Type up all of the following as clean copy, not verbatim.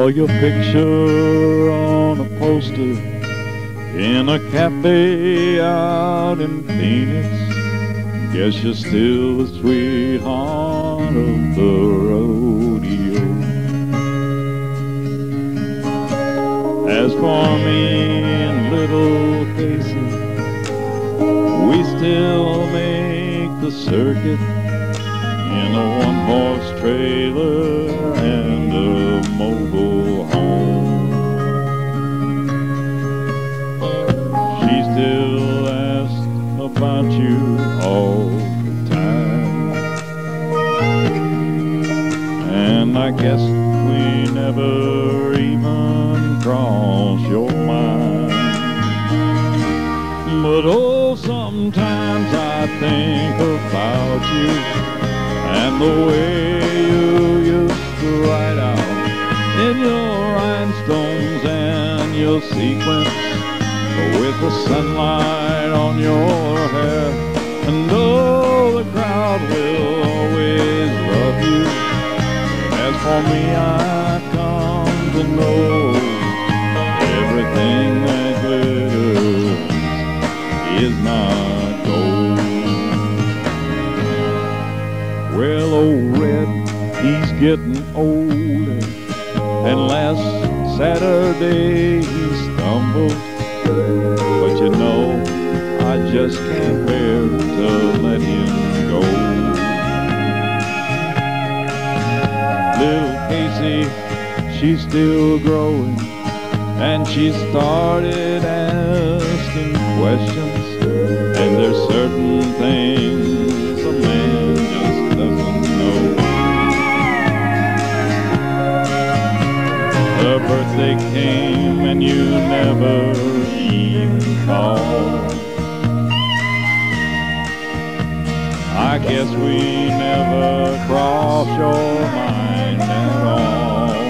saw your picture on a poster in a cafe out in Phoenix. Guess you're still the sweetheart of the rodeo. As for me and little Casey, we still make the circuit in a one-horse trailer and a mobile home. She still asks about you all the time, and I guess we never even cross your mind. But oh, sometimes I think about you and the way you used to ride out in your rhinestones and your sequins, with the sunlight on your hair. And oh, the crowd will always love you. As for me, I come to know everything that glitters is not gold. Well, old Red, he's getting older, and last Saturday he stumbled. But you know, I just can't bear to let him go. Little Casey, she's still growing, and she started asking questions. And there's certain things a man just doesn't know. Her birthday came and you never even called. I guess we never crossed your mind at all.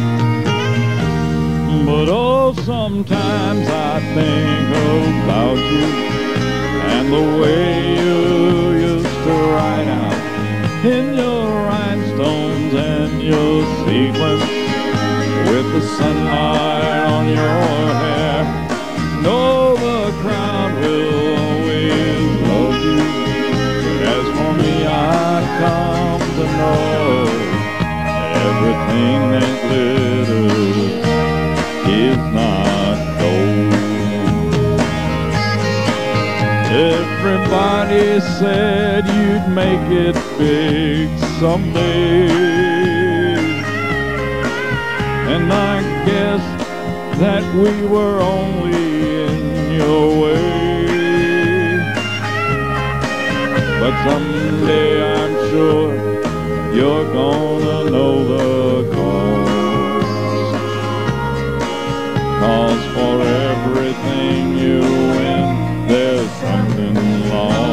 But oh, sometimes I think about you and the way you used to ride out in your rhinestones and your sequins, with the sunlight on your hair. No, the crowd will always love you. But as for me, I come to know everything that glitters is not gold. Everybody said you'd make it big someday, and I guess that we were only in your way. But someday I'm sure you're gonna know the cause. 'Cause for everything you win, there's something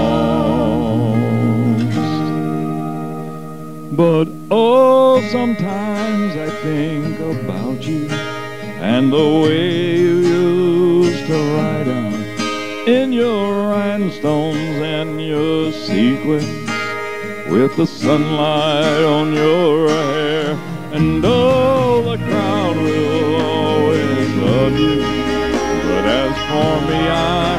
lost. But oh, sometimes I think about you and the way you used to ride out in your rhinestones and your sequins, with the sunlight on your hair. And oh, the crowd will always love you. But as for me,